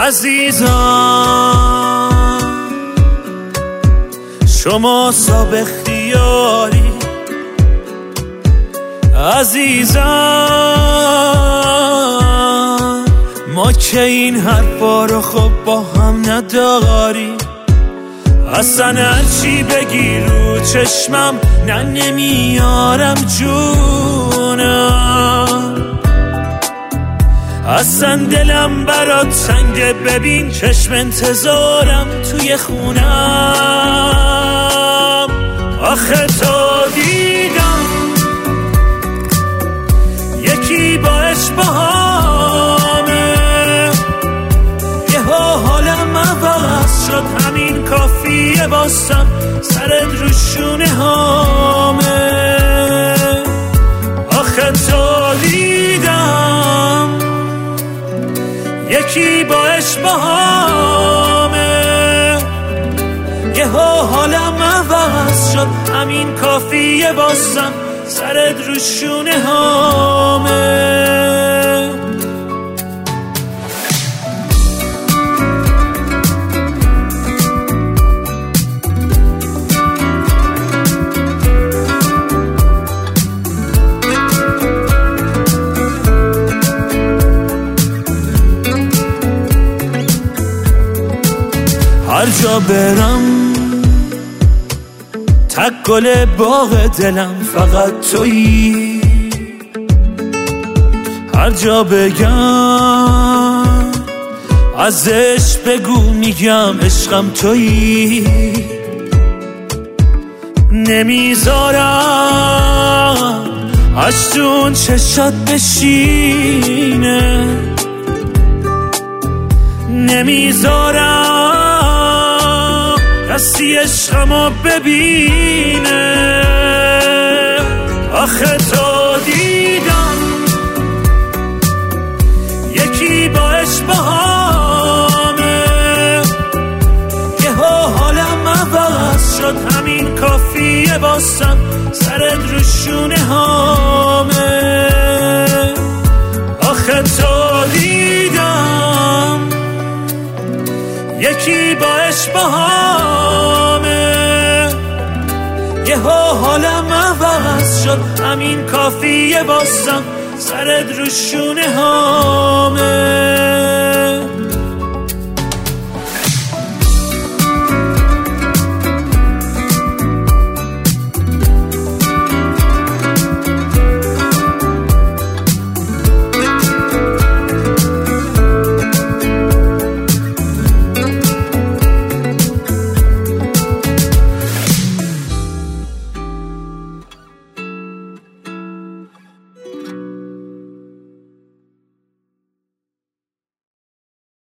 عزیزم شما صاحب اختیاری، عزیزم ما که این حرفا رو خب با هم نداری. اصلا هرچی بگی رو چشمم نه نمیارم جونم، اصلا دلم برات تنگه، ببین چشم انتظارم توی خونم. آخه تو دیدم یکی با اشباهامه، یه حالم عوض شد، همین کافیه واسم سرت رو شونه هامه. آخه تو دیدم یکی با اشباهامه، یه حالم عوض شد، همین کافیه واسم سرت رو شونه هامه. هر جا برم تک گل باغ دلم فقط تویی، هر جا بگم ازش بگو میگم عشقم تویی. نمیذارم اشتون چشات بشینه، نمیذارم کسی عشقمو ببینه. آخه تو دیدم یکی با اشباهامه، یه حالم عوض شد، همین کافیه واسم سرت رو شونه هامه. آخه تو دیدم یکی با اشباهامه، یه حالم عوض شد، همین کافیه واسم سرت رو شونه هامه.